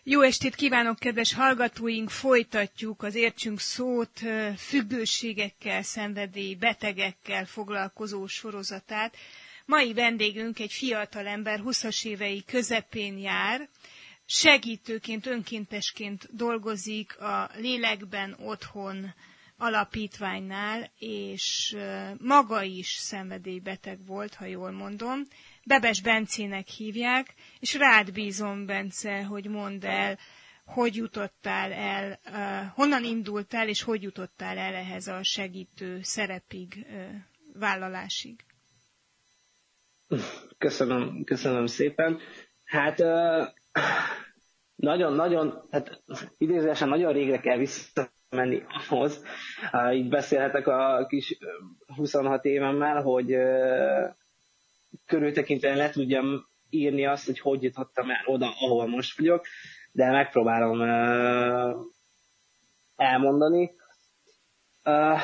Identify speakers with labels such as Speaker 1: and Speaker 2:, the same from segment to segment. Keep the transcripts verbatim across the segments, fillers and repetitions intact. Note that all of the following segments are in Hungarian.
Speaker 1: Jó estét kívánok, kedves hallgatóink! Folytatjuk az Értsünk szót függőségekkel, szenvedély, betegekkel foglalkozó sorozatát. Mai vendégünk egy fiatalember, húszas évei közepén jár, segítőként, önkéntesként dolgozik a Lélekben Otthon alapítványnál, és maga is szenvedélybeteg volt, ha jól mondom. Bebes Bencének hívják, és rád bízom, Bence, hogy mondd el, hogy jutottál el, uh, honnan indultál, és hogy jutottál el ehhez a segítő szerepig, uh, vállalásig.
Speaker 2: Köszönöm, köszönöm szépen. Hát nagyon-nagyon, uh, hát idézőesen nagyon régre kell visszamenni ahhoz, uh, így beszélhetek a kis huszonhat évemmel, hogy uh, körültekintően le tudjam írni azt, hogy hogy jutottam el oda, ahol most vagyok, de megpróbálom uh, elmondani. Uh,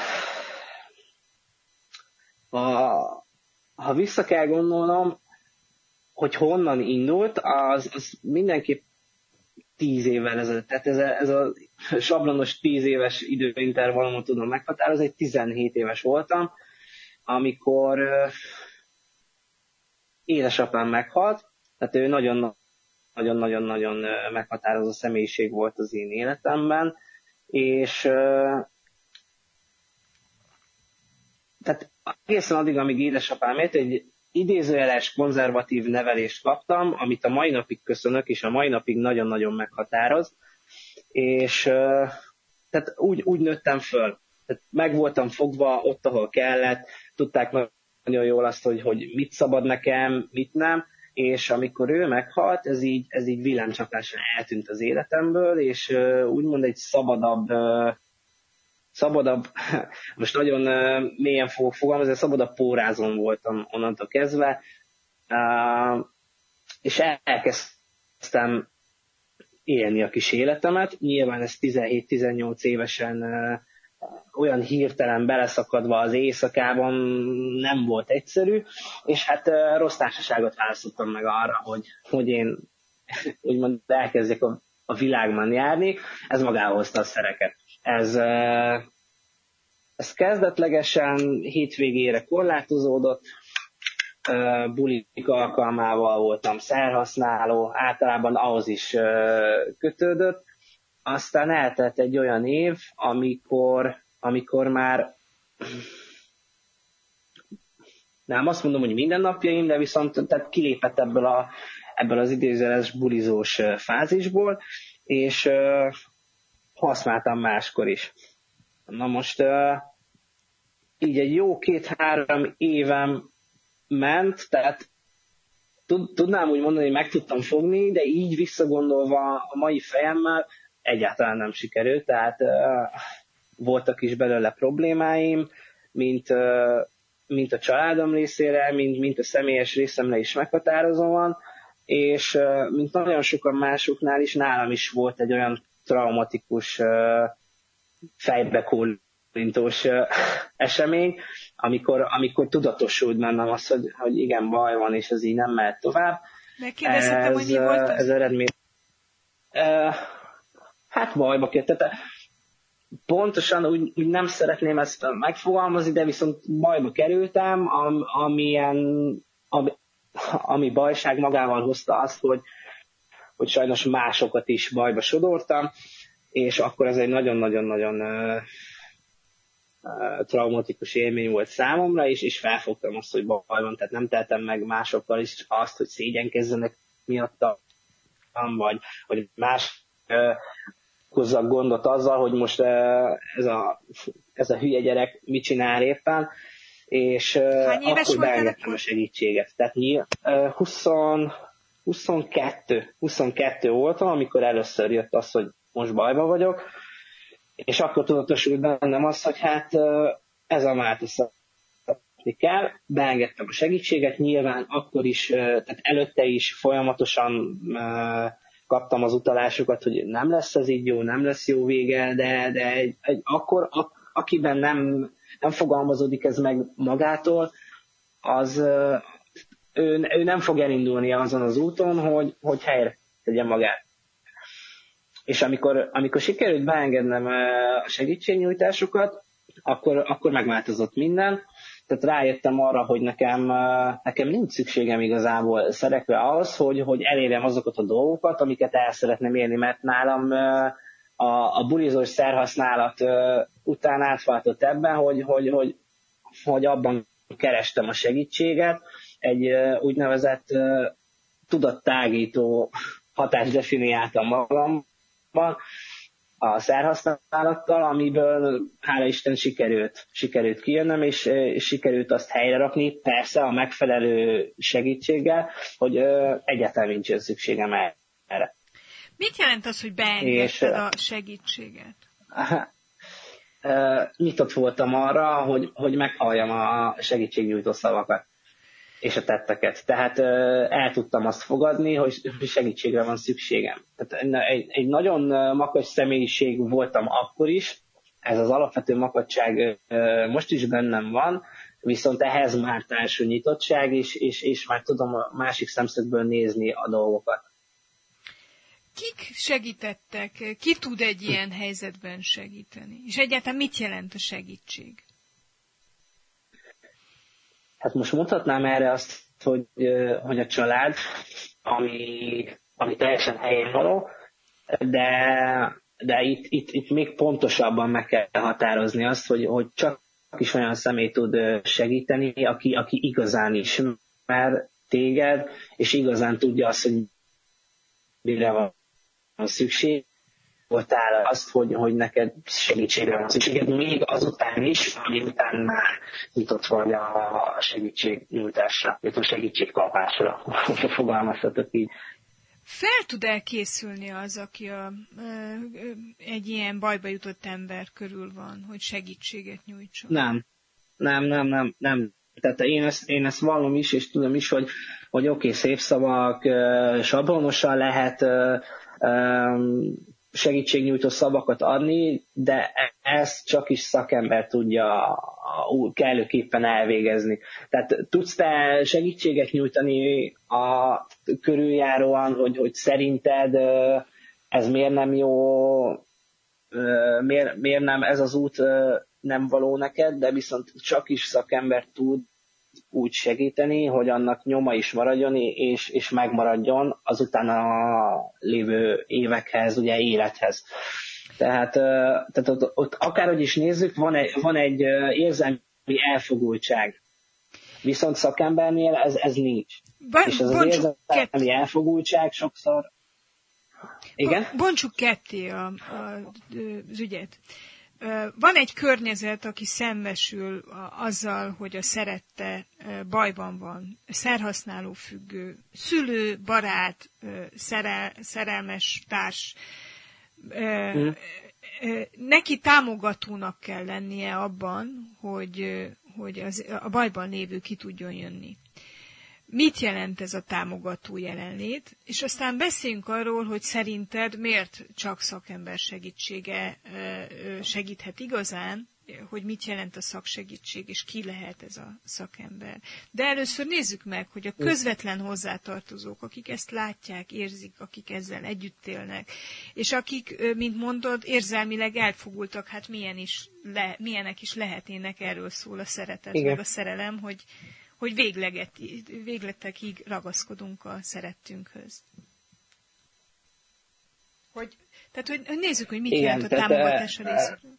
Speaker 2: ha, ha vissza kell gondolnom, hogy honnan indult, az, az mindenképp tíz évvel ezelőtt. Tehát ez a, ez a sablonos tíz éves időintervallumot tudom meghatározni, egy tizenhét éves voltam, amikor uh, édesapám meghalt, tehát ő nagyon-nagyon-nagyon meghatározó személyiség volt az én életemben, és tehát egészen addig, amíg édesapám élt, egy idézőjeles konzervatív nevelést kaptam, amit a mai napig köszönök, és a mai napig nagyon-nagyon meghatároz, és tehát úgy, úgy nőttem föl. Tehát meg voltam fogva ott, ahol kellett, tudták nagyon jól azt, hogy, hogy mit szabad nekem, mit nem, és amikor ő meghalt, ez így, ez így villámcsapásra eltűnt az életemből, és uh, úgymond egy szabadabb, uh, szabadabb, most nagyon uh, mélyen fogok fogalmazni, szabadabb pórázon voltam onnantól kezdve, uh, és elkezdtem élni a kis életemet. Nyilván ez tizenhét-tizennyolc évesen uh, olyan hirtelen beleszakadva az éjszakában nem volt egyszerű, és hát uh, rossz társaságot választottam meg arra, hogy, hogy én úgymond elkezdjek a, a világban járni. Ez magához hozta a szereket. Ez, uh, ez kezdetlegesen hétvégére korlátozódott, uh, bulik alkalmával voltam szerhasználó, általában ahhoz is uh, kötődött. Aztán eltelt egy olyan év, amikor, amikor már nem azt mondom, hogy mindennapjaim, de viszont tehát kilépett ebből, a, ebből az idézőjeles bulizós fázisból, és uh, használtam máskor is. Na most uh, így egy jó két-három évem ment, tehát tud, tudnám úgy mondani, hogy meg tudtam fogni, de így visszagondolva a mai fejemmel, egyáltalán nem sikerült, tehát uh, voltak is belőle problémáim, mint, uh, mint a családom részére, mint, mint a személyes részemre is meghatározóan, és uh, mint nagyon sokan másoknál is, nálam is volt egy olyan traumatikus, uh, fejbekólintós uh, esemény, amikor, amikor tudatosult bennem az, hogy, hogy igen, baj van, és ez így nem mehet tovább.
Speaker 1: Megkérdezhetem, hogy mi volt az?
Speaker 2: Ez eredmény. Uh, Hát bajba kerültem. Pontosan úgy, úgy nem szeretném ezt megfogalmazni, de viszont bajba kerültem, am, amilyen, ami, ami bajság magával hozta azt, hogy, hogy sajnos másokat is bajba sodortam, és akkor ez egy nagyon-nagyon-nagyon uh, uh, traumatikus élmény volt számomra, és, és felfogtam azt, hogy baj van, tehát nem teltem meg másokkal is azt, hogy szégyenkezzenek miattam, vagy hogy más uh, hozzak gondot azzal, hogy most ez a, ez a hülye gyerek mit csinál éppen, és akkor beengedtem a segítséget. Tehát húsz, huszonkettő, huszonkettő voltam, amikor először jött az, hogy most bajban vagyok, és akkor tudatosult bennem az, hogy hát ez a változtatni kell, beengedtem a segítséget, nyilván akkor is, tehát előtte is folyamatosan kaptam az utalásokat, hogy nem lesz ez így jó, nem lesz jó vége, de, de egy, egy, akkor, a, akiben nem, nem fogalmazódik ez meg magától, az ő, ő nem fog elindulni azon az úton, hogy, hogy helyre tegye magát. És amikor, amikor sikerült beengednem a segítségnyújtásokat, akkor, akkor megváltozott minden. Tehát rájöttem arra, hogy nekem, nekem nincs szükségem igazából szerekre ahhoz, hogy, hogy elérjem azokat a dolgokat, amiket el szeretném érni, mert nálam a, a bulizós szerhasználat után átváltott ebben, hogy, hogy, hogy, hogy abban kerestem a segítséget, egy úgynevezett tudattágító hatást definiáltam magamban a szerhasználattal, amiből hála Isten sikerült, sikerült kijönnem, és, és sikerült azt helyre rakni, persze a megfelelő segítséggel, hogy egyáltalán nincsen szükségem erre.
Speaker 1: Mit jelent az, hogy beengedted a segítséget?
Speaker 2: Nyitott voltam arra, hogy, hogy meghalljam a segítségnyújtó szavakat és a tetteket. Tehát el tudtam azt fogadni, hogy segítségre van szükségem. Tehát egy, egy nagyon makacs személyiség voltam akkor is, ez az alapvető makacság most is bennem van, viszont ehhez már társul nyitottság, és, és, és már tudom a másik szemszögből nézni a dolgokat.
Speaker 1: Kik segítettek? Ki tud egy ilyen helyzetben segíteni? És egyáltalán mit jelent a segítség?
Speaker 2: Hát most mondhatnám erre azt, hogy, hogy a család, ami, ami teljesen helyén való, de, de itt, itt, itt még pontosabban meg kell határozni azt, hogy, hogy csak is olyan személy tud segíteni, aki, aki igazán ismer téged, és igazán tudja azt, hogy mire van szükség, voltál azt, hogy, hogy neked segítségre van szükséged, még azután is, miután már nyitott vagy a segítségnyújtásra, vagy a segítségkapásra, hogyha fogalmazhatok így.
Speaker 1: Fel tud elkészülni az, aki a, egy ilyen bajba jutott ember körül van, hogy segítséget nyújtson?
Speaker 2: Nem, nem, nem, nem, nem. Tehát én ezt, én ezt vallom is, és tudom is, hogy, hogy oké, okay, szép szavak, sablonosan lehet segítségnyújtó szavakat adni, de ezt csak is szakember tudja kellőképpen elvégezni. Tehát tudsz te segítséget nyújtani a körüljáróan, hogy, hogy szerinted ez miért nem jó, miért, miért nem ez az út nem való neked, de viszont csak is szakember tud úgy segíteni, hogy annak nyoma is maradjon, és, és megmaradjon azután a lévő évekhez, ugye élethez. Tehát, tehát ott, ott akárhogy is nézzük, van egy, van egy érzelmi elfogultság. Viszont szakembernél ez, ez nincs.
Speaker 1: Ba-
Speaker 2: és ez az érzelmi kett... elfogultság sokszor... Igen?
Speaker 1: Bontsuk ketté a, a, az ügyet. Van egy környezet, aki szembesül azzal, hogy a szerette bajban van, szerhasználó függő, szülő, barát, szerel, szerelmes társ. Mm. Neki támogatónak kell lennie abban, hogy, hogy az, a bajban lévő ki tudjon jönni. Mit jelent ez a támogató jelenlét? És aztán beszéljünk arról, hogy szerinted miért csak szakember segítsége segíthet igazán, hogy mit jelent a szaksegítség, és ki lehet ez a szakember. De először nézzük meg, hogy a közvetlen hozzátartozók, akik ezt látják, érzik, akik ezzel együtt élnek, és akik, mint mondod, érzelmileg elfogultak, hát milyen is le, milyenek is lehetnének, erről szól a szeretet, igen, meg a szerelem, hogy hogy végleget, végletekig ragaszkodunk a szerettünkhöz. Hogy, tehát, hogy nézzük, hogy mit jelent a támogatás a részükről.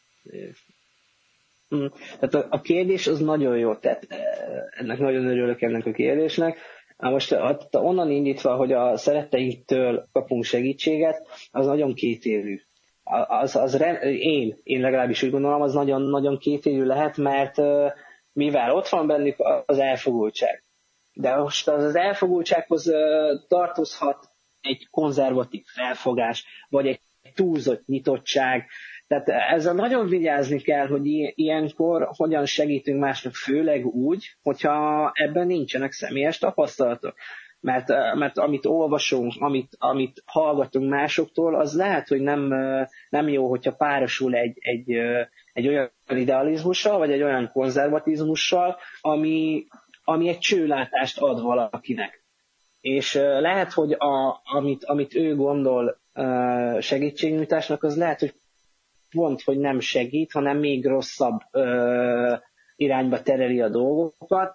Speaker 2: Tehát a, a kérdés az nagyon jó, tehát ennek nagyon örülök ennek a kérdésnek. Most onnan indítva, hogy a szeretteinktől kapunk segítséget, az nagyon kétélű. Az, az, én, én legalábbis úgy gondolom, az nagyon, nagyon kétélű lehet, mert mivel ott van bennük az elfogultság. De most az, az elfogultsághoz tartozhat egy konzervatív felfogás, vagy egy túlzott nyitottság. Tehát ezzel nagyon vigyázni kell, hogy ilyenkor hogyan segítünk másnak, főleg úgy, hogyha ebben nincsenek személyes tapasztalatok. Mert, mert amit olvasunk, amit, amit hallgatunk másoktól, az lehet, hogy nem, nem jó, hogyha párosul egy, egy, egy olyan idealizmussal, vagy egy olyan konzervatizmussal, ami, ami egy csőlátást ad valakinek. És lehet, hogy a, amit, amit ő gondol segítségnyújtásnak, az lehet, hogy pont, hogy nem segít, hanem még rosszabb irányba tereli a dolgokat,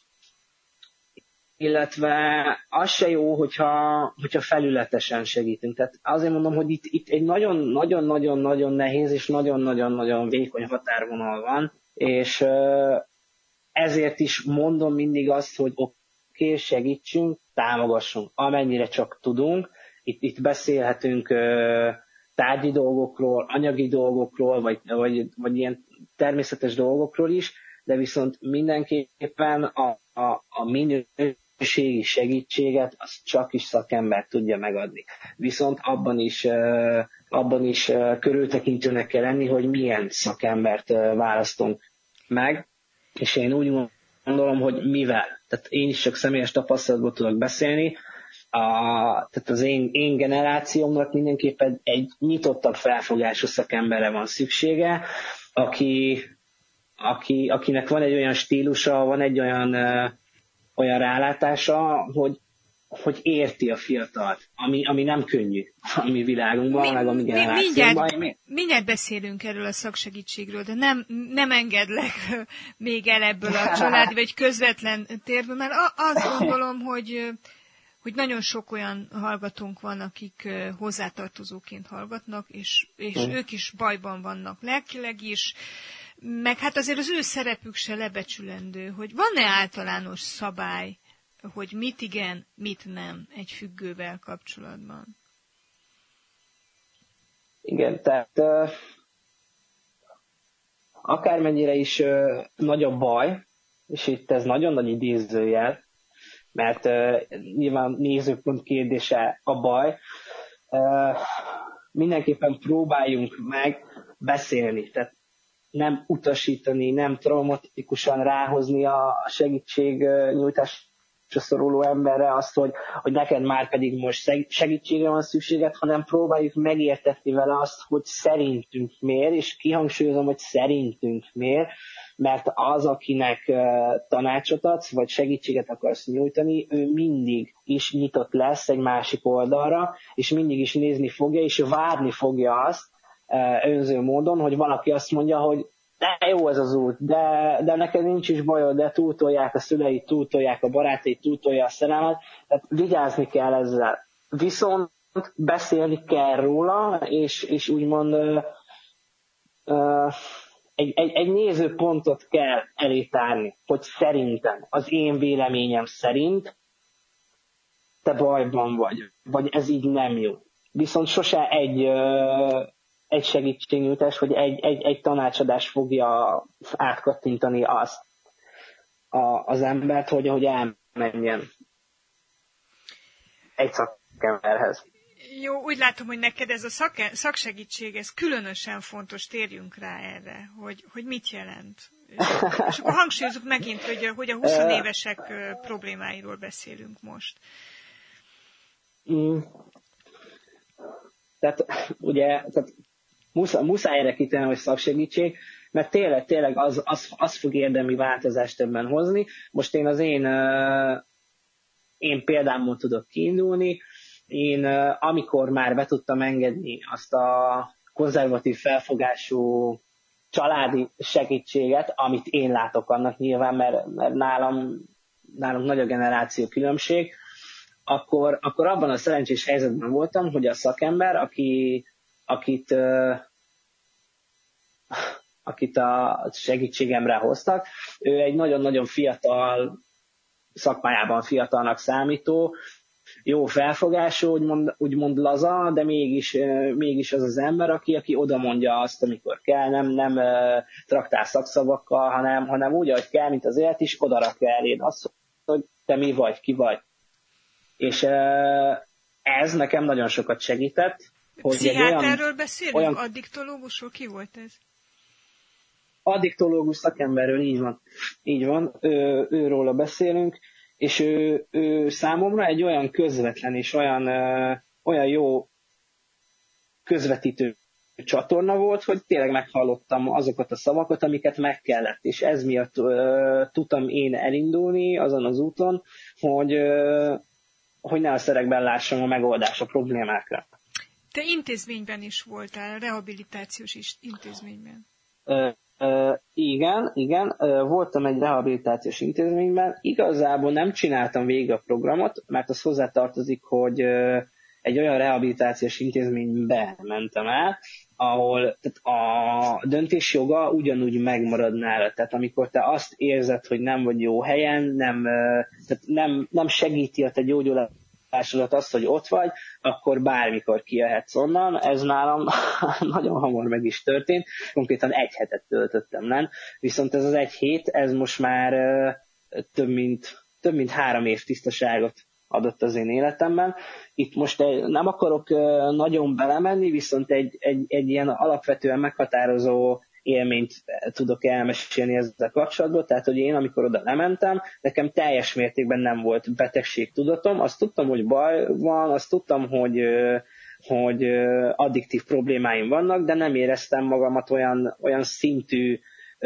Speaker 2: illetve az se jó, hogyha, hogyha felületesen segítünk. Tehát azért mondom, hogy itt, itt egy nagyon-nagyon-nagyon-nagyon nehéz és nagyon-nagyon-nagyon vékony határvonal van, és ezért is mondom mindig azt, hogy oké, okay, segítsünk, támogassunk, amennyire csak tudunk. Itt, itt beszélhetünk tárgyi dolgokról, anyagi dolgokról, vagy, vagy, vagy ilyen természetes dolgokról is, de viszont mindenképpen a, a, a minőségi segítséget az csak is szakember tudja megadni. Viszont abban is, abban is körültekintőnek kell lenni, hogy milyen szakembert választunk meg, és én úgy gondolom, hogy mivel. Tehát én is csak személyes tapasztalatból tudok beszélni, A, tehát az én, én generációmnak mindenképpen egy nyitottabb felfogású szakemberre van szüksége, aki, aki, akinek van egy olyan stílusa, van egy olyan, ö, olyan rálátása, hogy, hogy érti a fiatalt, ami, ami nem könnyű a mi világunkban, mi, meg a mi generációban.
Speaker 1: Mindjárt, mindjárt beszélünk erről a szaksegítségről, de nem, nem engedlek még el ebből a családi vagy közvetlen térből, mert azt gondolom, hogy hogy nagyon sok olyan hallgatónk van, akik hozzátartozóként hallgatnak, és, és mm. ők is bajban vannak lelkileg is, meg hát azért az ő szerepük se lebecsülendő, hogy van-e általános szabály, hogy mit igen, mit nem egy függővel kapcsolatban?
Speaker 2: Igen, tehát uh, akármennyire is uh, nagy a baj, és itt ez nagyon nagy idézőjel, mert uh, nyilván nézőpont kérdése a baj. Uh, mindenképpen próbáljunk meg beszélni, tehát nem utasítani, nem traumatikusan ráhozni a segítségnyújtásra szoruló emberre azt, hogy, hogy neked már pedig most segítségre van szükséged, hanem próbáljuk megértetni vele azt, hogy szerintünk miért, és kihangsúlyozom, hogy szerintünk miért, mert az, akinek tanácsot adsz, vagy segítséget akarsz nyújtani, ő mindig is nyitott lesz egy másik oldalra, és mindig is nézni fogja, és várni fogja azt önző módon, hogy valaki azt mondja, hogy de jó ez az út, de, de neked nincs is bajod, de túltolják a szüleid, túltolják a barátaid, túltolja a szerelmet, tehát vigyázni kell ezzel. Viszont beszélni kell róla, és, és úgymond uh, uh, egy, egy, egy nézőpontot kell elétárni, hogy szerintem, az én véleményem szerint te bajban vagy, vagy ez így nem jó. Viszont sose egy, uh, egy segítségnyújtás, vagy egy, egy, egy tanácsadás fogja átkattintani azt a, az embert, hogy, hogy elmenjen egy szakemberhez.
Speaker 1: Jó, úgy látom, hogy neked ez a szake, szaksegítség, ez különösen fontos, térjünk rá erre, hogy, hogy mit jelent. És akkor hangsúlyozunk megint, hogy, hogy a húsz évesek problémáiról beszélünk most.
Speaker 2: Mm. Tehát ugye, tehát muszáj, muszáj erre kitenni, hogy szaksegítség, mert tényleg, tényleg az, az, az fog érdemi változást ebben hozni. Most én az én, én példámmal tudok kiindulni. Én amikor már be tudtam engedni azt a konzervatív felfogású családi segítséget, amit én látok annak nyilván, mert, mert nálam, nálunk nagy a generáció különbség, akkor, akkor abban a szerencsés helyzetben voltam, hogy a szakember, aki, akit, uh, akit a segítségemre hoztak, ő egy nagyon-nagyon fiatal, szakmájában fiatalnak számító, jó felfogású, úgymond, úgymond laza, de mégis, uh, mégis az az ember, aki, aki oda mondja azt, amikor kell, nem, nem uh, traktál szakszavakkal, hanem, hanem úgy, ahogy kell, mint az élet is, oda rakja eléd azt, hogy te mi vagy, ki vagy. És uh, ez nekem nagyon sokat segített.
Speaker 1: Pszichiáterről beszélünk? Olyan... Addiktológusról? Ki volt ez?
Speaker 2: Addiktológus szakemberről, így van. Így van, ő, őróla beszélünk, és ő, ő számomra egy olyan közvetlen és olyan, uh, olyan jó közvetítő csatorna volt, hogy tényleg meghallottam azokat a szavakat, amiket meg kellett. És ez miatt uh, tudtam én elindulni azon az úton, hogy, uh, hogy ne a szerekben lássam a megoldás a problémákra.
Speaker 1: Te intézményben is voltál, rehabilitációs is intézményben.
Speaker 2: Ö, ö, igen, igen, ö, voltam egy rehabilitációs intézményben. Igazából nem csináltam végig a programot, mert az hozzátartozik, hogy ö, egy olyan rehabilitációs intézménybe mentem el, ahol tehát a döntésjoga ugyanúgy megmarad nála. Tehát amikor te azt érzed, hogy nem vagy jó helyen, nem, tehát nem, nem segíti a te gyógyulásodat azt, hogy ott vagy, akkor bármikor kijöhetsz onnan. Ez nálam nagyon hamar meg is történt. Konkrétan egy hetet töltöttem, nem? Viszont ez az egy hét, ez most már több mint, több mint három év tisztaságot adott az én életemben. Itt most nem akarok nagyon belemenni, viszont egy, egy, egy ilyen alapvetően meghatározó élményt tudok elmesélni ezzel kapcsolatban. Tehát, hogy én, amikor oda lementem, nekem teljes mértékben nem volt betegségtudatom. Azt tudtam, hogy baj van, azt tudtam, hogy, hogy addiktív problémáim vannak, de nem éreztem magamat olyan, olyan szintű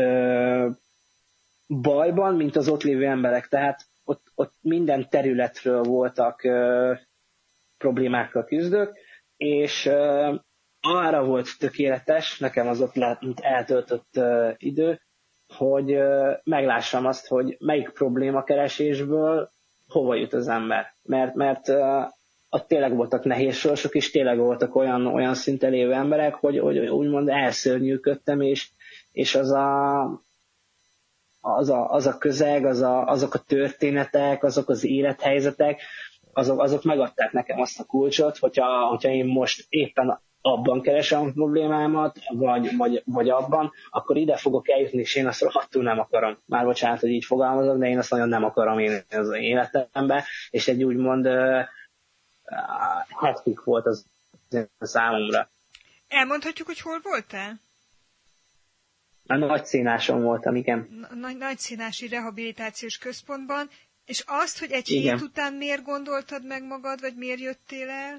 Speaker 2: bajban, mint az ott lévő emberek. Tehát Ott, ott minden területről voltak ö, problémákkal küzdök, és ö, arra volt tökéletes, nekem az ott eltöltött ö, idő, hogy ö, meglássam azt, hogy melyik problémakeresésből hova jut az ember. Mert, mert ö, ott tényleg voltak nehéz sorsok, és tényleg voltak olyan, olyan szinten lévő emberek, hogy, hogy úgymond elszörnyűködtem, és, és az a Az a, az a közeg, az a, azok a történetek, azok az élethelyzetek, azok, azok megadták nekem azt a kulcsot, hogyha, hogyha én most éppen abban keresem a problémámat, vagy, vagy, vagy abban, akkor ide fogok eljutni, és én azt rohadtul nem akarom. Már bocsánat, hogy így fogalmazok, de én azt nagyon nem akarom én az életemben, és egy úgymond uh, hektik volt az számomra.
Speaker 1: Elmondhatjuk, hogy hol voltál?
Speaker 2: A Nagyszínáson voltam, igen.
Speaker 1: Nagy, Nagyszínási Rehabilitációs Központban, és azt, hogy egy
Speaker 2: igen.
Speaker 1: hét után miért gondoltad meg magad, vagy miért jöttél el?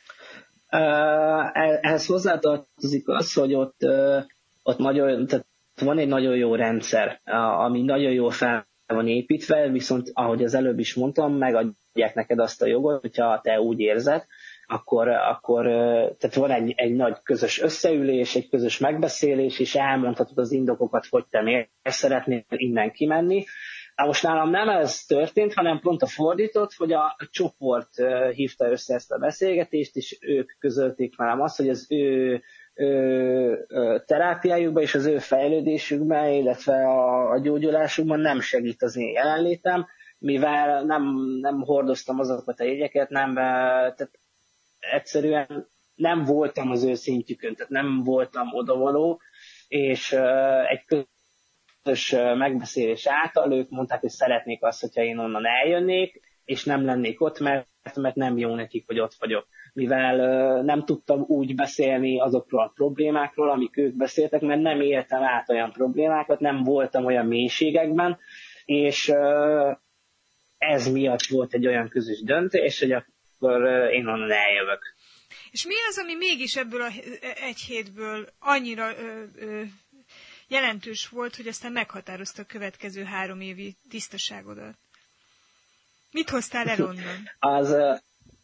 Speaker 2: Uh, ehhez hozzátartozik az, hogy ott, uh, ott nagyon, tehát van egy nagyon jó rendszer, uh, ami nagyon jól fel van építve, viszont ahogy az előbb is mondtam, megadják neked azt a jogot, hogyha te úgy érzed, akkor, akkor tehát van egy, egy nagy közös összeülés, egy közös megbeszélés, és elmondhatod az indokokat, hogy te miért szeretnél innen kimenni. Most nálam nem ez történt, hanem pont a fordított, hogy a csoport hívta össze ezt a beszélgetést, és ők közölték velem azt, hogy az ő, ő terápiájukban és az ő fejlődésükben, illetve a, a gyógyulásukban nem segít az én jelenlétem, mivel nem, nem hordoztam azokat a jegyeket, nem, tehát egyszerűen nem voltam az ő szintjükön, tehát nem voltam odavaló, és uh, egy közös megbeszélés által ők mondták, hogy szeretnék azt, hogyha én onnan eljönnék, és nem lennék ott, mert, mert nem jó nekik, hogy ott vagyok. Mivel uh, nem tudtam úgy beszélni azokról a problémákról, amik ők beszéltek, mert nem éltem át olyan problémákat, nem voltam olyan mélységekben, és uh, ez miatt volt egy olyan közös döntés, hogy akkor én onnan eljövök.
Speaker 1: És mi az, ami mégis ebből a egy hétből annyira ö, ö, jelentős volt, hogy aztán meghatározta a következő három évi tisztaságodat? Mit hoztál el onnan?
Speaker 2: Az uh,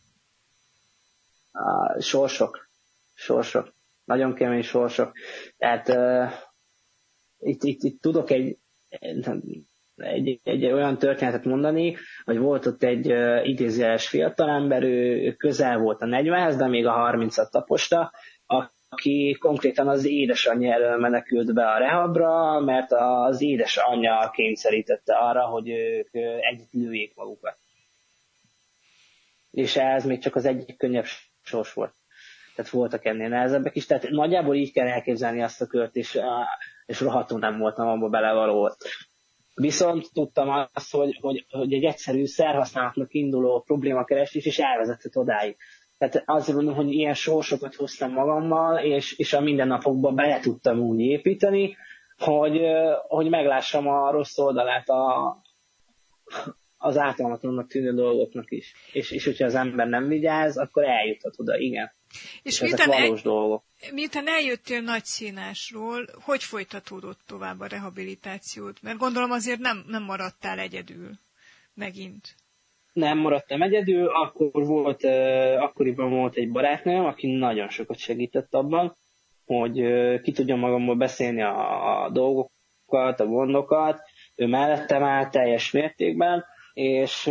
Speaker 2: a sorsok. Sorsok. Nagyon kemény sorsok. Tehát uh, itt, itt, itt tudok egy Egy, egy olyan történetet mondani, hogy volt ott egy uh, idézőjeles fiatalember, ő, ő közel volt a negyvenhez, de még a harmincat taposta, aki konkrétan az édesanyja elől menekült be a rehabra, mert az édesanyja kényszerítette arra, hogy ők együtt lőjék magukat. És ez még csak az egyik könnyebb sors volt. Tehát voltak ennél nehezebbek is. Tehát nagyjából így kell elképzelni azt a kört, és, és rohadtul nem voltam abba belevaló. Viszont tudtam azt, hogy, hogy, hogy egy egyszerű szerhasználatnak induló problémakeresés is elvezetett odáig. Tehát azért mondom, hogy ilyen sorsokat hoztam magammal, és, és a mindennapokban bele tudtam úgy építeni, hogy, hogy meglássam a rossz oldalát a, az általánosnak tűnő dolgoknak is. És, és hogyha az ember nem vigyáz, akkor eljuthat oda, igen.
Speaker 1: És, és
Speaker 2: ezek valós
Speaker 1: el,
Speaker 2: dolgok.
Speaker 1: Miután eljöttél Nagyszínásról, hogy folytatódott tovább a rehabilitációt? Mert gondolom azért nem, nem maradtál egyedül megint.
Speaker 2: nem maradtam egyedül, akkor volt, akkoriban volt egy barátnőm, aki nagyon sokat segített abban, hogy ki tudjam magamból beszélni a, a dolgokat, a gondokat, ő mellettem áll teljes mértékben, és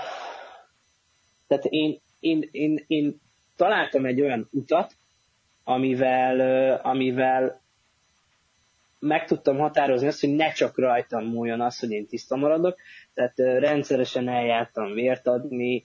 Speaker 2: tehát én, én, én, én találtam egy olyan utat, amivel, amivel meg tudtam határozni azt, hogy ne csak rajtam múljon az, hogy én tiszta maradok, tehát rendszeresen eljártam vért adni,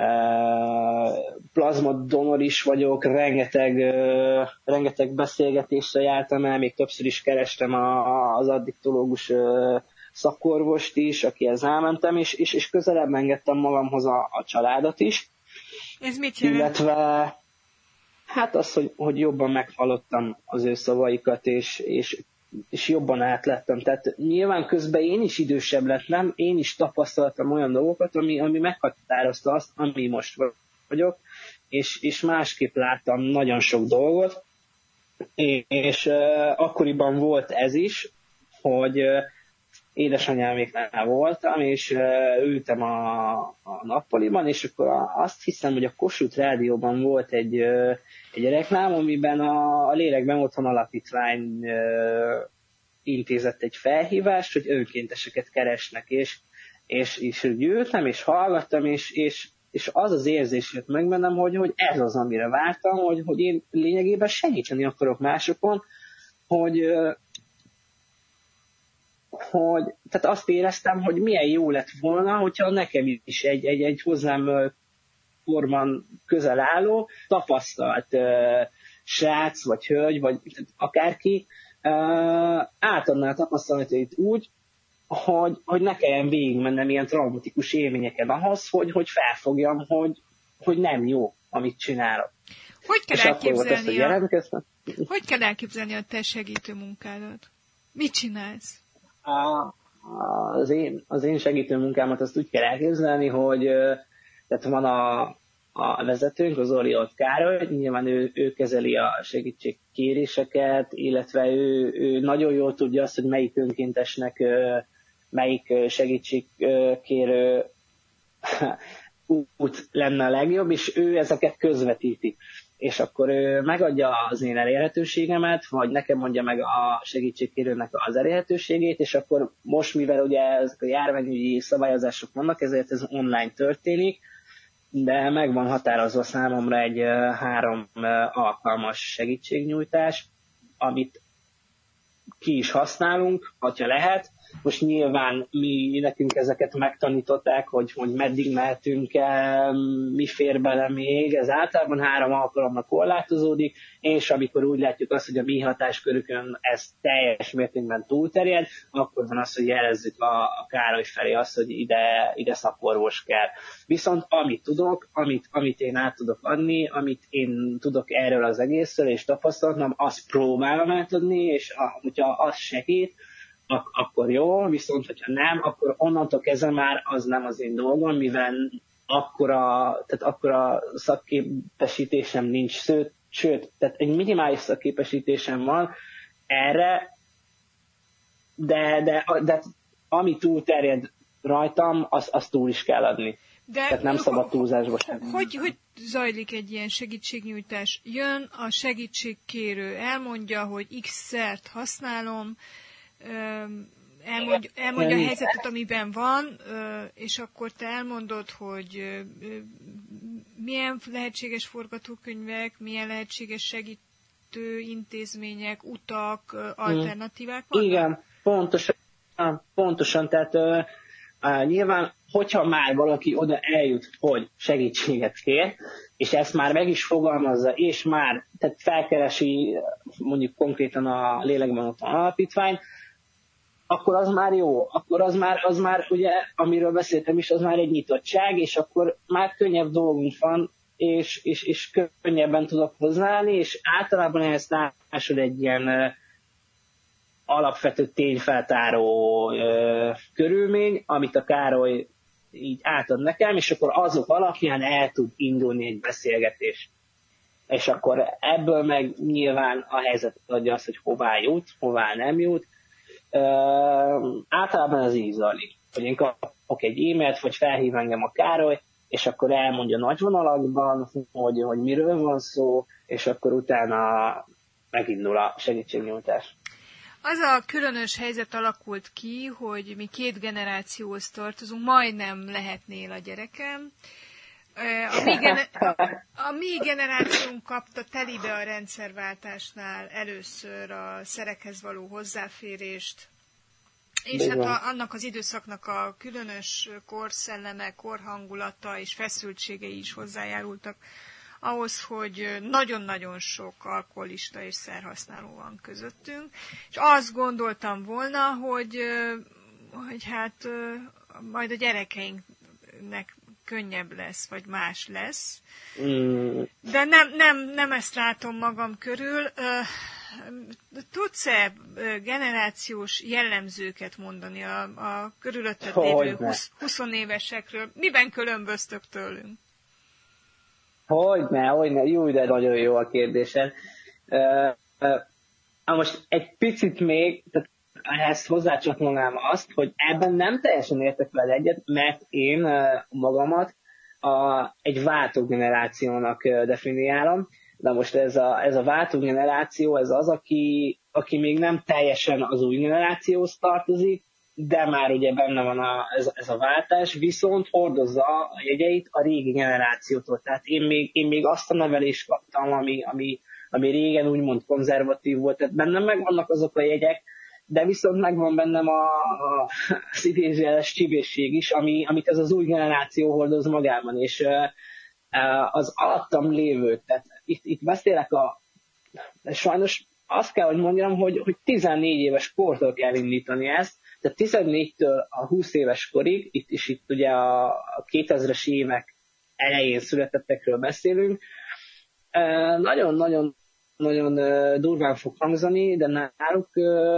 Speaker 2: plazmadonor is vagyok, rengeteg, rengeteg beszélgetésre jártam el, még többször is kerestem az addiktológus szakorvost is, akihez elmentem, és, és, és közelebb engedtem magamhoz a, a családot is.
Speaker 1: Ez mit jelent?
Speaker 2: Illetve hát az, hogy, hogy jobban meghallottam az ő szavaikat, és, és, és jobban átlettem. Tehát nyilván közben én is idősebb lettem, én is tapasztaltam olyan dolgokat, ami, ami meghatározta azt, ami most vagyok, és, és másképp láttam nagyon sok dolgot, és, és uh, akkoriban volt ez is, hogy uh, édesanyáméknál voltam, és uh, ültem a, a nappaliban, és akkor a, azt hiszem, hogy a Kossuth Rádióban volt egy, uh, egy reklám, amiben a, a Lélekben Otthon Alapítvány uh, intézett egy felhívást, hogy önkénteseket keresnek, és, és, és úgy ültem, és hallgattam, és, és, és az az érzés jött meg bennem, hogy, hogy ez az, amire vártam, hogy, hogy én lényegében segíteni akarok másokon, hogy uh, hogy, tehát azt éreztem, hogy milyen jó lett volna, hogyha nekem is egy, egy, egy hozzám korban közel álló, tapasztalt uh, srác, vagy hölgy, vagy akárki uh, átadná a tapasztalatait úgy, hogy, hogy ne kelljen végigmennem ilyen traumatikus élményeken ahhoz, hogy, hogy felfogjam, hogy, hogy nem jó, amit csinálok.
Speaker 1: Hogy kell,
Speaker 2: És
Speaker 1: elképzelni
Speaker 2: az,
Speaker 1: a... hogy kell elképzelni a te segítő munkádat? Mit csinálsz?
Speaker 2: A, az, én, az én segítő munkámat azt úgy kell elképzelni, hogy tehát van a, a vezetőnk, az Oriott Károly, nyilván ő, ő kezeli a segítségkéréseket, illetve ő, ő nagyon jól tudja azt, hogy melyik önkéntesnek melyik segítségkérő út lenne a legjobb, és ő ezeket közvetíti. És akkor ő megadja az én elérhetőségemet, vagy nekem mondja meg a segítségkérőnek az elérhetőségét, és akkor most, mivel ugye ezek a járványügyi szabályozások vannak, ezért ez online történik, de meg van határozva számomra egy három alkalmas segítségnyújtás, amit ki is használunk, ha lehet. Most nyilván mi, nekünk ezeket megtanították, hogy, hogy meddig mehetünk el, mi fér bele még, ez általában három alkalommal korlátozódik, és amikor úgy látjuk azt, hogy a mi hatáskörükön ez teljes mértékben túlterjed, akkor van az, hogy jelezzük a, a Károly felé azt, hogy ide, ide szakorvos kell. Viszont amit tudok, amit, amit én át tudok adni, amit én tudok erről az egészről, és tapasztalatom, azt próbálom átadni, és a, hogyha az segít, Ak- akkor jó, viszont hogyha nem, akkor onnantól kezdve már az nem az én dolgom, mivel akkora, tehát akkora szakképesítésem nincs, sőt, sőt, tehát egy minimális szakképesítésem van erre, de, de, de ami túl terjed rajtam, azt az túl is kell adni. De tehát nem szabad túlzásba sem.
Speaker 1: Hogy, hogy zajlik egy ilyen segítségnyújtás? Jön a segítségkérő, elmondja, hogy X-szert használom, elmondja, elmondja a helyzetet, amiben van, és akkor te elmondod, hogy milyen lehetséges forgatókönyvek, milyen lehetséges segítő intézmények, utak, alternatívák vannak?
Speaker 2: Igen, pontosan, pontosan, tehát uh, nyilván, hogyha már valaki oda eljut, hogy segítséget kér, és ezt már meg is fogalmazza, és már tehát felkeresi mondjuk konkrétan a Lélekben Otthon Alapítvány, akkor az már jó, akkor az már, az már ugye, amiről beszéltem is, az már egy nyitottság, és akkor már könnyebb dolgunk van, és, és, és könnyebben tudok hozzáállni, és általában ehhez társul egy ilyen uh, alapvető tényfeltáró uh, körülmény, amit a Károly így átad nekem, és akkor azok alapján el tud indulni egy beszélgetés. És akkor ebből meg nyilván a helyzet adja azt, hogy hová jut, hová nem jut. Uh, általában az így zajlik, hogy én oké, egy e-mailt, vagy felhív engem a Károly, és akkor elmondja nagy vonalakban, hogy, hogy miről van szó, és akkor utána megindul a segítségnyújtás.
Speaker 1: Az a különös helyzet alakult ki, hogy mi két generációhoz tartozunk, majdnem lehetnél a gyerekem. A mi, gener- a, a mi generációnk kapta telibe a rendszerváltásnál először a szerekhez való hozzáférést, és hát a, annak az időszaknak a különös korszelleme, korhangulata és feszültségei is hozzájárultak ahhoz, hogy nagyon-nagyon sok alkoholista és szerhasználó van közöttünk. És azt gondoltam volna, hogy, hogy hát majd a gyerekeinknek könnyebb lesz, vagy más lesz. De nem, nem, nem ezt látom magam körül. Tudsz-e generációs jellemzőket mondani a, a körülötted lévő húsz évesekről? Miben különböztök tőlünk?
Speaker 2: Hogyne, hogyne, jó, de nagyon jó a kérdésed. Uh, uh, most egy picit még, tehát ehhez hozzácsatolnám azt, hogy ebben nem teljesen értek vele egyet, mert én uh, magamat a, egy váltó generációnak uh, definiálom. De most ez a, ez a váltó generáció, ez az, aki, aki még nem teljesen az új generációhoz tartozik, de már ugye benne van a, ez, ez a váltás, viszont hordozza a jegyeit a régi generációtól. Tehát én még, én még azt a nevelést kaptam, ami, ami, ami régen úgymond konzervatív volt. Tehát bennem megvannak azok a jegyek, de viszont megvan bennem a, a, az idézőjeles csibészség is, ami, amit ez az új generáció hordoz magában. És uh, az alattam lévők, tehát itt, itt beszélek a... Sajnos azt kell, hogy mondjam, hogy, hogy tizennégy éves kortól kell indítani ezt, tehát tizennégytől a húsz éves korig, itt is itt ugye a kétezres évek elején születettekről beszélünk, nagyon-nagyon nagyon durván fog hangzani, de náluk,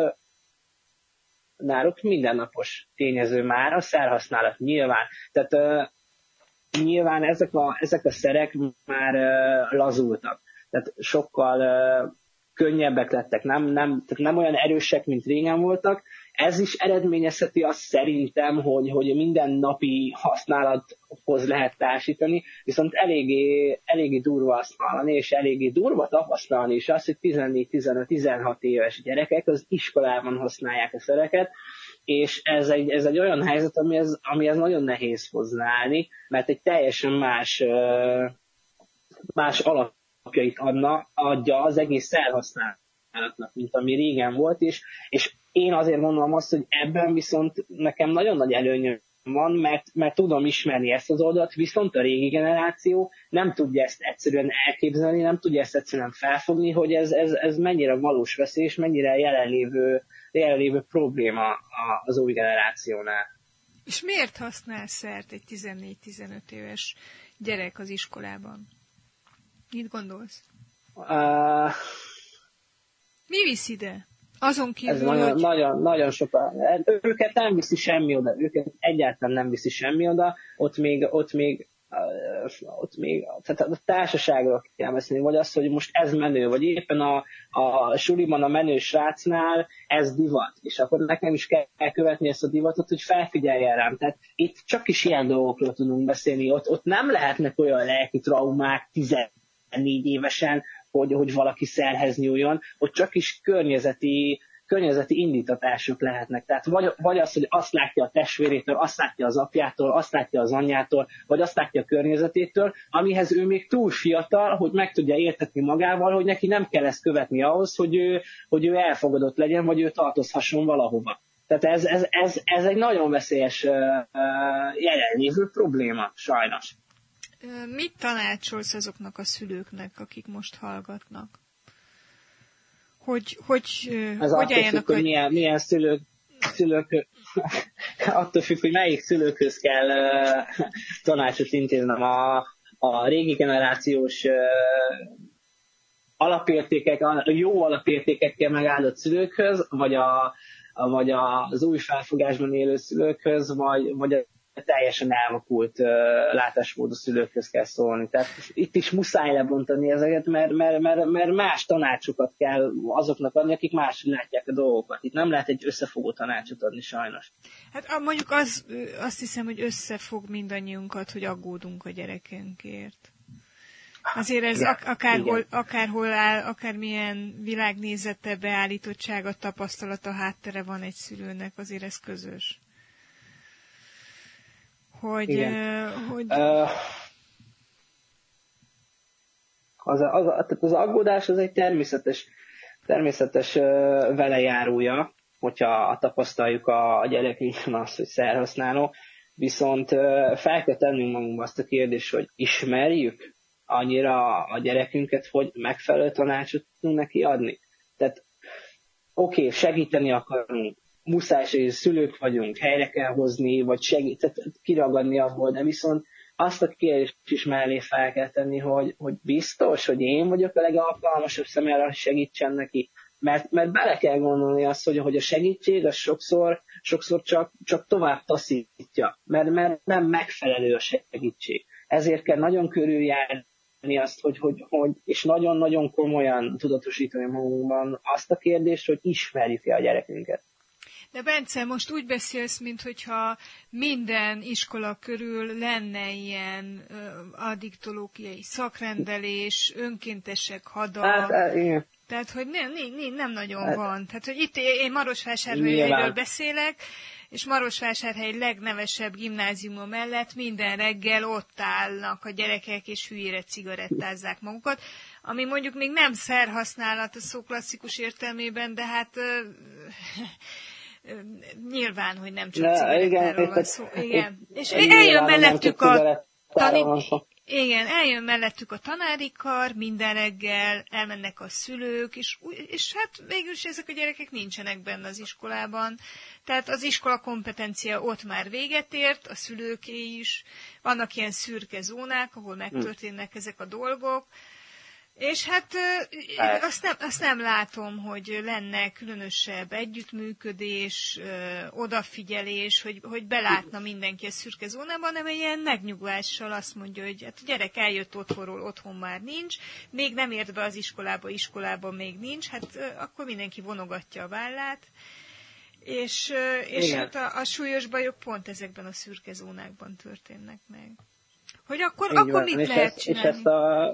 Speaker 2: náluk mindennapos tényező már a szerhasználat nyilván. Tehát nyilván ezek a, ezek a szerek már lazultak. Tehát sokkal könnyebbek lettek, nem, nem, tehát nem olyan erősek, mint régen voltak. Ez is eredményezheti azt szerintem, hogy, hogy minden napi használathoz lehet társítani, viszont eléggé, eléggé durva azt hallani, és eléggé durva tapasztalni is azt, hogy tizennégy, tizenöt, tizenhat éves gyerekek az iskolában használják a szereket, és ez egy, ez egy olyan helyzet, amihez, amihez nagyon nehéz hozzáállni, mert egy teljesen más, más alap alapjait adna, adja az egész szerhasználatnak, mint ami régen volt is, és én azért mondom azt, hogy ebben viszont nekem nagyon nagy előnyöm van, mert, mert tudom ismerni ezt az oldalt, viszont a régi generáció nem tudja ezt egyszerűen elképzelni, nem tudja ezt egyszerűen felfogni, hogy ez, ez, ez mennyire valós veszély, és mennyire jelenlévő, jelenlévő probléma az új generációnál.
Speaker 1: És miért használ szert egy tizennégy-tizenöt éves gyerek az iskolában? Mit gondolsz?
Speaker 2: Uh,
Speaker 1: Mi visz ide? Azon kívül,
Speaker 2: ez nagyon,
Speaker 1: hogy...
Speaker 2: nagyon, nagyon sokan. Őket nem viszi semmi oda, őket egyáltalán nem viszi semmi oda, ott még, ott még, ott még tehát a társaságról kell beszélni, vagy az, hogy most ez menő, vagy éppen a, a suliban a menő srácnál ez divat, és akkor nekem is kell követni ezt a divatot, hogy felfigyeljen rám. Tehát itt csak is ilyen dolgokról tudunk beszélni, ott, ott nem lehetnek olyan lelki traumák tizennégy évesen, hogy, hogy valaki szerhez nyúljon, hogy csak is környezeti, környezeti indítatások lehetnek. Tehát vagy, vagy az, hogy azt látja a testvérétől, azt látja az apjától, azt látja az anyjától, vagy azt látja a környezetétől, amihez ő még túl fiatal, hogy meg tudja értetni magával, hogy neki nem kell ezt követni ahhoz, hogy ő, hogy ő elfogadott legyen, vagy ő tartozhasson valahova. Tehát ez, ez, ez, ez egy nagyon veszélyes uh, jelenlévő probléma, sajnos.
Speaker 1: Mit tanácsolsz azoknak a szülőknek, akik most hallgatnak? Hogy, hogy,
Speaker 2: ez
Speaker 1: hogy álljanak...
Speaker 2: Függ, hogy milyen, milyen szülők, szülők attól függ, hogy melyik szülőkhöz kell uh, tanácsot intéznem. A, a régi generációs uh, alapértékek, a jó alapértékekkel megáldott szülőkhöz, vagy, a, a, vagy az új felfogásban élő szülőkhöz, vagy, vagy teljesen elvakult uh, látásmódú szülőkhöz kell szólni. Tehát itt is muszáj lebontani ezeket, mert, mert, mert, mert más tanácsokat kell azoknak adni, akik máshogy látják a dolgokat. Itt nem lehet egy összefogó tanácsot adni sajnos.
Speaker 1: Hát mondjuk az, azt hiszem, hogy összefog mindannyiunkat, hogy aggódunk a gyerekünkért. Azért ez ak- akárhol, akárhol áll, akármilyen világnézete, beállítottsága, tapasztalata, háttere van egy szülőnek, azért ez közös. Hogy... Uh, hogy... Uh,
Speaker 2: az, az, az, az aggódás az egy természetes, természetes uh, velejárója, hogyha tapasztaljuk a, a gyerekünkön azt, hogy szerhasználó, viszont uh, fel kell tennünk magunkba azt a kérdést, hogy ismerjük annyira a gyerekünket, hogy megfelelő tanácsot tudunk neki adni. Tehát oké, okay, segíteni akarunk, muszáj, hogy szülők vagyunk, helyre kell hozni, vagy segít, kiragadni abból, de viszont azt a kérdést is mellé fel kell tenni, hogy, hogy biztos, hogy én vagyok a legalkalmasabb személy, hogy segítsen neki. Mert, mert bele kell gondolni azt, hogy, hogy a segítség az sokszor, sokszor csak, csak tovább taszítja, mert, mert nem megfelelő a segítség. Ezért kell nagyon körüljárni azt, hogy, hogy, hogy, és nagyon-nagyon komolyan tudatosítani magunkban azt a kérdést, hogy ismerjük-e a gyerekünket.
Speaker 1: De Bence, most úgy beszélsz, minthogyha minden iskola körül lenne ilyen uh, addiktológiai szakrendelés, önkéntesek hada.
Speaker 2: Hát, igen.
Speaker 1: Tehát, hogy nem, nem, nem nagyon hát, van. Tehát, hogy itt én Marosvásárhelyről beszélek, és Marosvásárhely legnevesebb gimnáziuma mellett minden reggel ott állnak a gyerekek, és hülyére cigarettázzák magukat, ami mondjuk még nem szerhasználat a szó klasszikus értelmében, de hát nyilván, hogy nem csak cigarettáról van szó. Igen. És eljön mellettük a tani... Igen, eljön mellettük a tanári kar, minden reggel elmennek a szülők, és, és hát végül is ezek a gyerekek nincsenek benne az iskolában. Tehát az iskola kompetencia ott már véget ért, a szülőké is. Vannak ilyen szürke zónák, ahol megtörténnek ezek a dolgok. És hát azt nem, azt nem látom, hogy lenne különösebb együttműködés, odafigyelés, hogy, hogy belátna mindenki a szürke zónában, hanem ilyen megnyugvással azt mondja, hogy hát a gyerek eljött otthonról, otthon már nincs, még nem ért be az iskolába, iskolában még nincs, hát akkor mindenki vonogatja a vállát, és, és hát a, a súlyos bajok pont ezekben a szürke zónákban történnek meg. Hogy akkor, akkor mit lehet ezt, csinálni? És ezt a...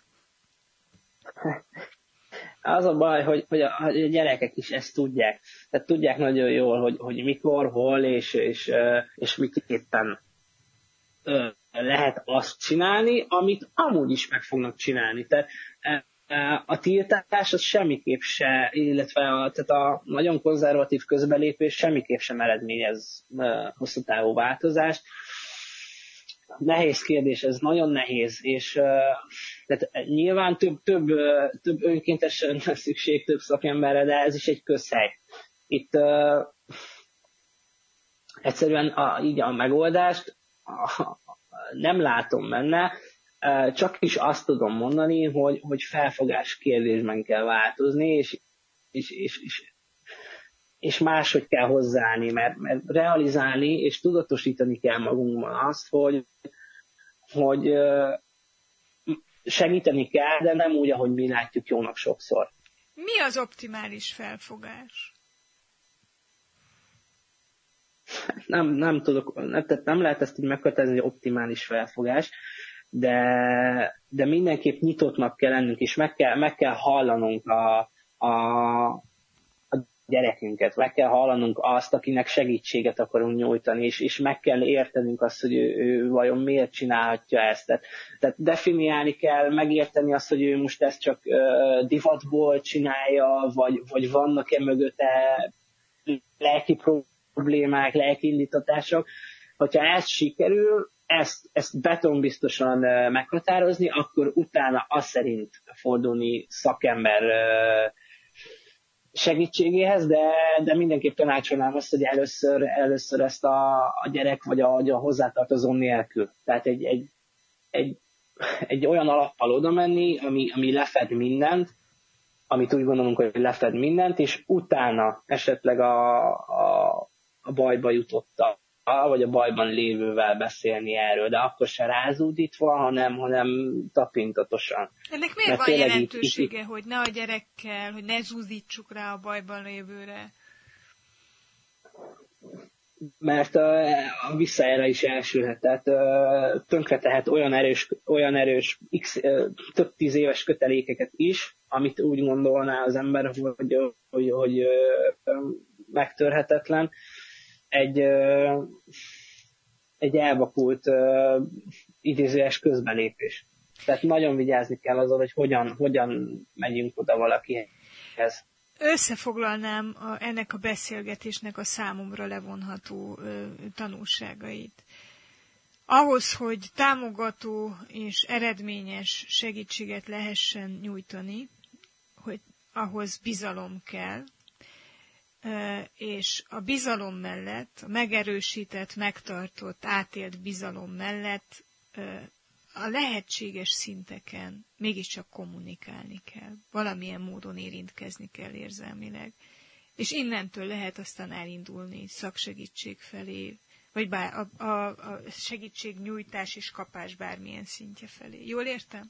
Speaker 2: Az a baj, hogy, hogy a, a gyerekek is ezt tudják. Tehát tudják nagyon jól, hogy, hogy mikor, hol és, és, és miképpen lehet azt csinálni, amit amúgy is meg fognak csinálni. Tehát a tiltás az semmiképp se, illetve a, tehát a nagyon konzervatív közbelépés semmiképp sem eredményez hosszú távú változást. Nehéz kérdés, ez nagyon nehéz, és uh, tehát nyilván több, több, uh, több önkéntesen szükség, több szakemberre, de ez is egy közhely. Itt uh, egyszerűen a, így a megoldást uh, nem látom benne, uh, csak is azt tudom mondani, hogy, hogy felfogás kérdésben kell változni, és, és, és, és és máshogy kell hozzáállni, mert, mert realizálni és tudatosítani kell magunkban azt, hogy, hogy segíteni kell, de nem úgy, ahogy mi látjuk jónak sokszor.
Speaker 1: Mi az optimális felfogás?
Speaker 2: Nem, nem tudok, nem, tehát nem lehet ezt így meghatározni, hogy optimális felfogás, de, de mindenképp nyitottnak kell lennünk, és meg kell, meg kell hallanunk a, a gyerekünket, meg kell hallanunk azt, akinek segítséget akarunk nyújtani, és, és meg kell értenünk azt, hogy ő, ő vajon miért csinálhatja ezt. Tehát, tehát definiálni kell, megérteni azt, hogy ő most ezt csak uh, divatból csinálja, vagy, vagy vannak-e mögötte lelki problémák, lelki indítatások. Hogyha ez sikerül, ezt, ezt betonbiztosan uh, meghatározni, akkor utána azt szerint fordulni szakember uh, segítségéhez, de, de mindenképp tanácsolnám azt, hogy először, először ezt a, a gyerek vagy a, a hozzátartozó nélkül. Tehát egy, egy, egy, egy olyan alappal oda menni, ami, ami lefed mindent, amit úgy gondolunk, hogy lefed mindent, és utána esetleg a, a, a bajba jutotta vagy a bajban lévővel beszélni erről, de akkor se rázúdítva, hanem, hanem tapintatosan.
Speaker 1: Ennek miért van jelentősége, itt, hogy ne a gyerekkel, hogy ne zúdítsuk rá a bajban lévőre?
Speaker 2: Mert a, a visszaerre is elsülhet, tehát tönkre tehet olyan erős, olyan erős x, több tíz éves kötelékeket is, amit úgy gondolná az ember, hogy, hogy, hogy megtörhetetlen. Egy, egy elvakult idézőes közbelépés. Tehát nagyon vigyázni kell azon, hogy hogyan, hogyan megyünk oda valakihez.
Speaker 1: Összefoglalnám a, ennek a beszélgetésnek a számomra levonható ö, tanulságait. Ahhoz, hogy támogató és eredményes segítséget lehessen nyújtani, hogy ahhoz bizalom kell, ö, és a bizalom mellett, a megerősített, megtartott, átélt bizalom mellett ö, a lehetséges szinteken mégiscsak kommunikálni kell. Valamilyen módon érintkezni kell érzelmileg. És innentől lehet aztán elindulni szaksegítség felé, vagy bár a, a, a segítségnyújtás és kapás bármilyen szintje felé. Jól értem?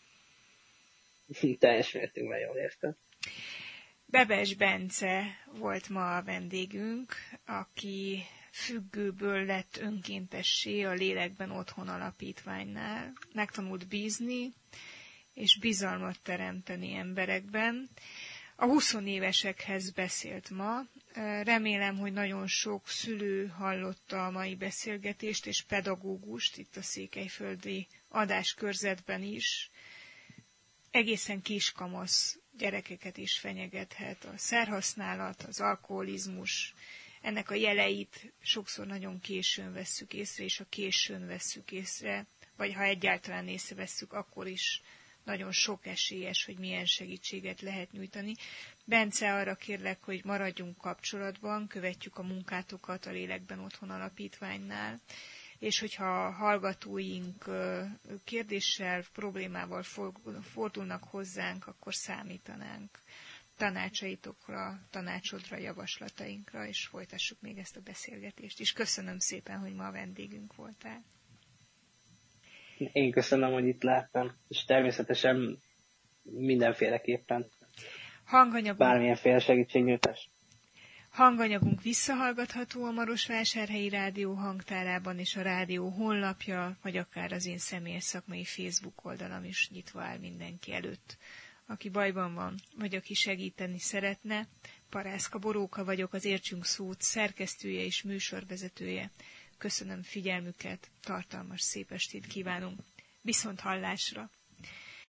Speaker 2: Teljes mértékben jól értem.
Speaker 1: Bebes Bence volt ma a vendégünk, aki függőből lett önkéntessé a Lélekben Otthon Alapítványnál. Megtanult bízni, és bizalmat teremteni emberekben. A huszonévesekhez beszélt ma. Remélem, hogy nagyon sok szülő hallotta a mai beszélgetést, és pedagógust itt a székelyföldi adáskörzetben is. Egészen kiskamasz gyerekeket is fenyegethet a szerhasználat, az alkoholizmus. Ennek a jeleit sokszor nagyon későn vesszük észre, és ha későn vesszük észre, vagy ha egyáltalán észrevesszük, akkor is nagyon sok esélyes, hogy milyen segítséget lehet nyújtani. Bence, arra kérlek, hogy maradjunk kapcsolatban, követjük a munkátokat a Lélekben Otthon Alapítványnál, és hogyha a hallgatóink kérdéssel, problémával fordulnak hozzánk, akkor számítanánk tanácsaitokra, tanácsodra, javaslatainkra, és folytassuk még ezt a beszélgetést is. Köszönöm szépen, hogy ma a vendégünk voltál.
Speaker 2: Én köszönöm, hogy itt láttam, és természetesen mindenféleképpen
Speaker 1: Hanganyagunk,
Speaker 2: bármilyenféle segítségnyújtás.
Speaker 1: Hanganyagunk visszahallgatható a Marosvásárhelyi Rádió hangtárában, és a rádió honlapja, vagy akár az én személyes szakmai Facebook oldalam is nyitva áll mindenki előtt. Aki bajban van, vagy aki segíteni szeretne. Parászka Boróka vagyok, az Értsünk Szót szerkesztője és műsorvezetője. Köszönöm figyelmüket, tartalmas szép estét kívánunk. Viszont hallásra!